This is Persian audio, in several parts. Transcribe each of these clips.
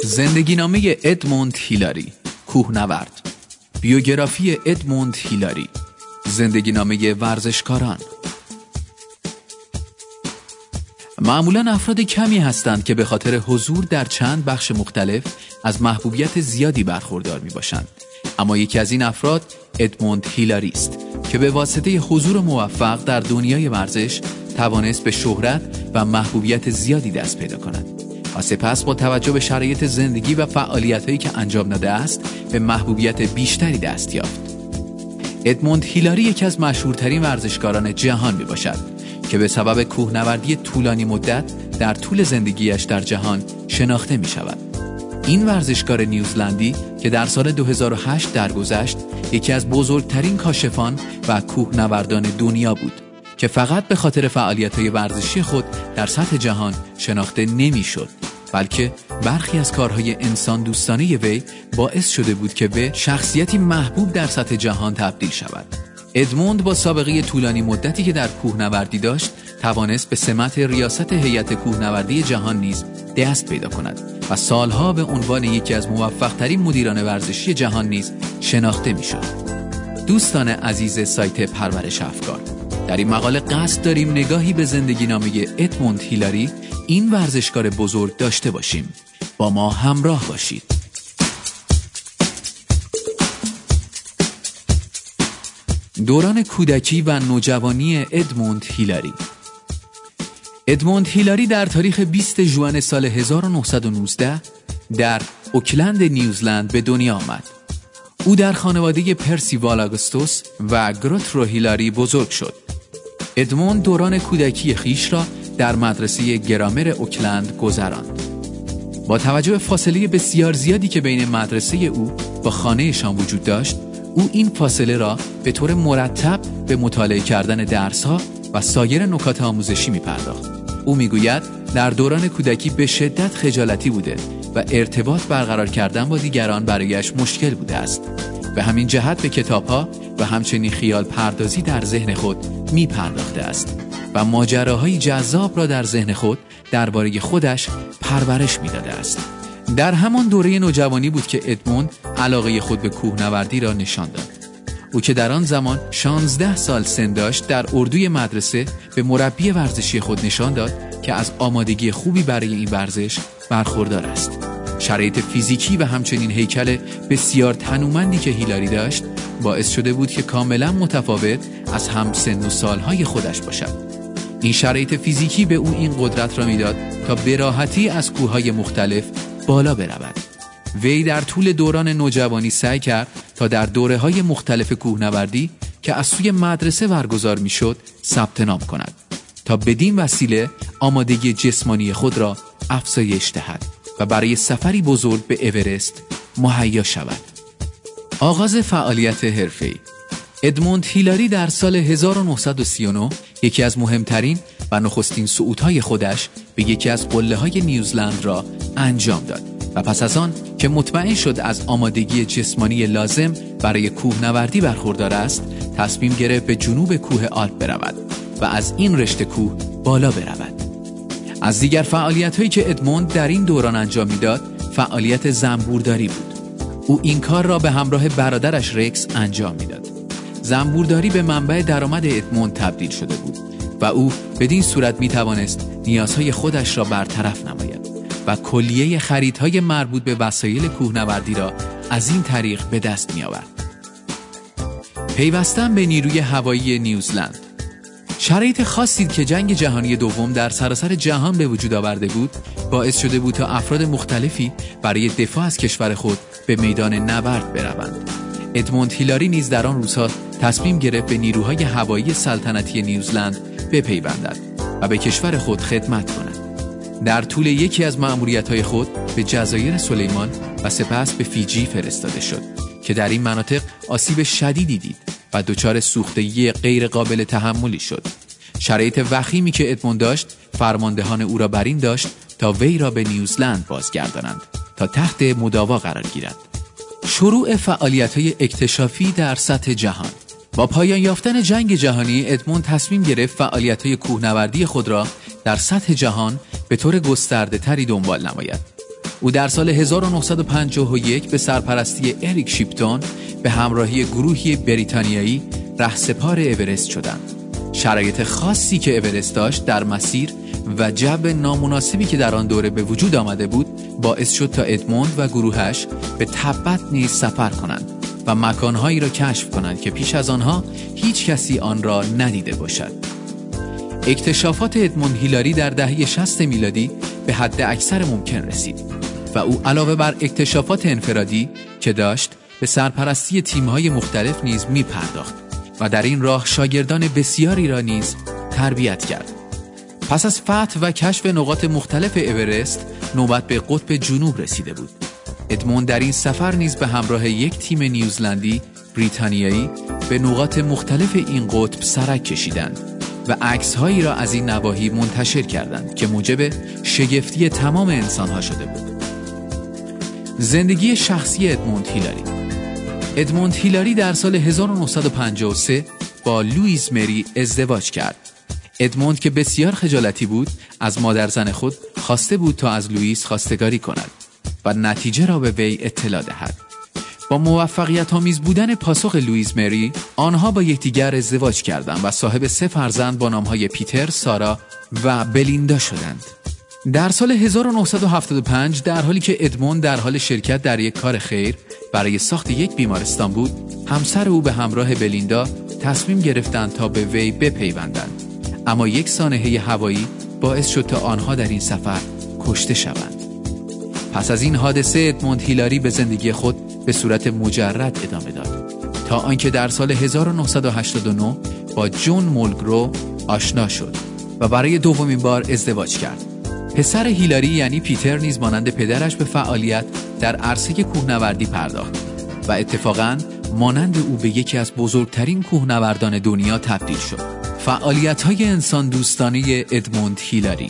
زندگی نامه ادموند هیلاری، کوهنورد. بیوگرافی ادموند هیلاری، زندگی نامه ورزشکاران. معمولاً افراد کمی هستند که به خاطر حضور در چند بخش مختلف از محبوبیت زیادی برخوردار می باشند. اما یکی از این افراد ادموند هیلاری است که به واسطه حضور موفق در دنیای ورزش توانست به شهرت و محبوبیت زیادی دست پیدا کند و سپس با توجه به شرایط زندگی و فعالیت‌هایی که انجام داده است به محبوبیت بیشتری دست یافت. ادموند هیلاری یکی از مشهورترین ورزشکاران جهان می باشد که به سبب کوهنوردی طولانی مدت در طول زندگیش در جهان شناخته می شود. این ورزشکار نیوزلندی که در سال 2008 درگذشت یکی از بزرگترین کاشفان و کوهنوردان دنیا بود که فقط به خاطر فعالیت‌های ورزشی خود در سطح جهان شناخته نمی‌شد، بلکه برخی از کارهای انسان دوستانه وی باعث شده بود که به شخصیتی محبوب در سطح جهان تبدیل شود. ادموند با سابقه طولانی مدتی که در کوهنوردی داشت توانست به سمت ریاست هیئت کوهنوردی جهان نیز دست پیدا کند و سالها به عنوان یکی از موفق‌ترین مدیران ورزشی جهان نیز شناخته می‌شد. دوستان عزیز سایت پرورش افکار، در این مقاله قصد داریم نگاهی به زندگی نامه ادموند هیلاری، این ورزشکار بزرگ داشته باشیم. با ما همراه باشید. دوران کودکی و نوجوانی ادموند هیلاری. ادموند هیلاری در تاریخ 20 ژوئن سال 1919 در اوکلند نیوزلند به دنیا آمد. او در خانواده پرسیوال آگوستوس و گروترو هیلاری بزرگ شد. ادموند دوران کودکی خیش را در مدرسه گرامر اوکلند گذراند. با توجه به فاصله بسیار زیادی که بین مدرسه او با خانه‌شان وجود داشت، او این فاصله را به طور مرتب به مطالعه کردن درس‌ها و سایر نکات آموزشی می‌پرداخت. او می‌گوید در دوران کودکی به شدت خجالتی بوده و ارتباط برقرار کردن با دیگران برایش مشکل بوده است. به همین جهت به کتاب‌ها و همچنین خیال پردازی در ذهن خود می‌پرداخته است و ماجراهای جذاب را در ذهن خود درباره خودش پرورش می‌داده است. در همان دوره نوجوانی بود که ادموند علاقه خود به کوهنوردی را نشان داد. او که در آن زمان 16 سال سن داشت در اردوی مدرسه به مربی ورزشی خود نشان داد که از آمادگی خوبی برای این ورزش برخوردار است. شرایط فیزیکی و همچنین هیکل بسیار تنومندی که هیلاری داشت باعث شده بود که کاملا متفاوت از همسن و سالهای خودش باشد. این شرایط فیزیکی به او این قدرت را میداد تا به راحتی از کوههای مختلف بالا برود. وی در طول دوران نوجوانی سعی کرد تا در دوره‌های مختلف کوهنوردی که از سوی مدرسه برگزار می‌شد ثبت نام کند تا بدین وسیله آمادگی جسمانی خود را افزایش دهد و برای سفری بزرگ به اورست مهیا شود. آغاز فعالیت حرفه‌ای. ادموند هیلاری در سال 1939 یکی از مهمترین و نخستین صعودهای خودش به یکی از قله‌های نیوزلند را انجام داد و پس از آن که مطمئن شد از آمادگی جسمانی لازم برای کوهنوردی برخوردار است، تصمیم گرفت به جنوب کوه آلپ برود و از این رشته کوه بالا برود. از دیگر فعالیت‌هایی که ادموند در این دوران انجام می‌داد، فعالیت زنبورداری بود. او این کار را به همراه برادرش رکس انجام می‌داد. زنبورداری به منبع درآمد ادموند تبدیل شده بود و او بدین صورت می‌توانست نیازهای خودش را برطرف نماید و کلیه خریدهای مربوط به وسایل کوهنوردی را از این طریق به دست می‌آورد. پیوستن به نیروی هوایی نیوزلند. شرایط خاصی که جنگ جهانی دوم در سراسر جهان به وجود آورده بود باعث شده بود تا افراد مختلفی برای دفاع از کشور خود به میدان نبرد بروند. ادموند هیلاری نیز در آن روزها تصمیم گرفت به نیروهای هوایی سلطنتی نیوزلند بپیوندد و به کشور خود خدمت کند. در طول یکی از مأموریت‌های خود به جزایر سلیمان و سپس به فیجی فرستاده شد که در این مناطق آسیب شدیدی دید و دچار سوختگی غیر قابل تحملی شد. شرایط وخیمی که ادموند داشت فرماندهان او را بر این داشت تا وی را به نیوزلند بازگردانند تا تحت مداوا قرار گیرد. شروع فعالیت‌های اکتشافی در سطح جهان. با پایان یافتن جنگ جهانی ادموند تصمیم گرفت فعالیت‌های کوهنوردی خود را در سطح جهان به طور گسترده‌تری دنبال نماید. او در سال 1951 به سرپرستی اریک شیپتون به همراهی گروهی بریتانیایی رهسپار اورست شدند. شرایط خاصی که اورست داشت در مسیر و جو نامناسبی که در آن دوره به وجود آمده بود باعث شد تا ادموند و گروهش به تبت نیز سفر کنند و مکانهایی را کشف کنند که پیش از آنها هیچ کسی آن را ندیده باشد. اکتشافات ادموند هیلاری در دهه 60 میلادی به حد اکثر ممکن رسید و او علاوه بر اکتشافات انفرادی که داشت به سرپرستی تیم‌های مختلف نیز می‌پرداخت و در این راه شاگردان بسیاری را نیز تربیت کرد. پس از فتح و کشف نقاط مختلف اورست نوبت به قطب جنوب رسیده بود. ادموند در این سفر نیز به همراه یک تیم نیوزلندی بریتانیایی به نقاط مختلف این قطب سرک کشیدند و عکس‌هایی را از این نواحی منتشر کردند که موجب شگفتی تمام انسان‌ها شده بود. زندگی شخصی ادموند هیلاری. ادموند هیلاری در سال 1953 با لوئیز مری ازدواج کرد. ادموند که بسیار خجالتی بود از مادر زن خود خواسته بود تا از لوئیس خواستگاری کند و نتیجه را به وی اطلاع دهد. با موفقیت آمیز بودن پاسخ لوئیز مری آنها با یکدیگر ازدواج کردند و صاحب 3 فرزند با نامهای پیتر، سارا و بلیندا شدند. در سال 1975 در حالی که ادموند در حال شرکت در یک کار خیر برای ساخت یک بیمارستان بود، همسر او به همراه بلیندا تصمیم گرفتند تا به وی بپیوندند، اما یک سانحه هوایی باعث شد تا آنها در این سفر کشته شوند. پس از این حادثه ادموند هیلاری به زندگی خود به صورت مجرد ادامه داد تا آنکه در سال 1989 با جون مولگرو آشنا شد و برای دومین بار ازدواج کرد. پسر هیلاری یعنی پیتر نیز مانند پدرش به فعالیت در عرصه کوهنوردی پرداخت و اتفاقاً مانند او به یکی از بزرگترین کوهنوردان دنیا تبدیل شد. فعالیت‌های انسان دوستانه ادموند هیلاری.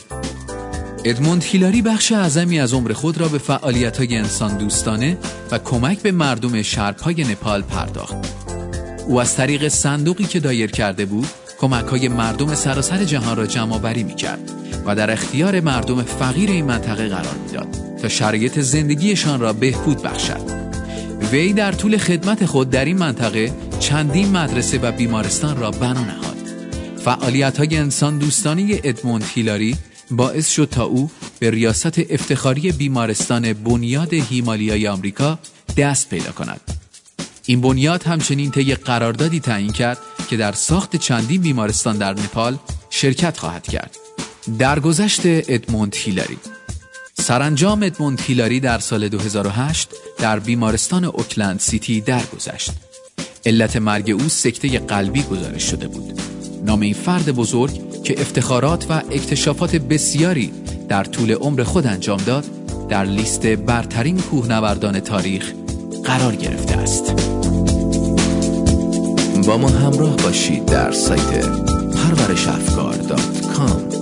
ادموند هیلاری بخش اعظمی از عمر خود را به فعالیت‌های انسان دوستانه و کمک به مردم شرپای نپال پرداخت. او از طریق صندوقی که دایر کرده بود کمک‌های مردم سراسر جهان را جمع‌آوری می‌کرد و در اختیار مردم فقیر این منطقه قرار می‌داد تا شرایط زندگیشان را بهبود بخشد. وی در طول خدمت خود در این منطقه چندین مدرسه و بیمارستان را بنا نهاد. فعالیت‌های انسان دوستانه ادموند هیلاری باعث شد تا او به ریاست افتخاری بیمارستان بنیاد هیمالیای آمریکا دست پیدا کند. این بنیاد همچنین طی قراردادی تعیین کرد که در ساخت چندین بیمارستان در نپال شرکت خواهد کرد. درگذشت ادموند هیلاری. سرانجام ادموند هیلاری در سال 2008 در بیمارستان اوکلند سیتی درگذشت. علت مرگ او سکته قلبی گزارش شده بود. نام این فرد بزرگ که افتخارات و اکتشافات بسیاری در طول عمر خود انجام داد در لیست برترین کوهنوردان تاریخ قرار گرفته است. با ما همراه باشید در سایت پرورشافکار.com.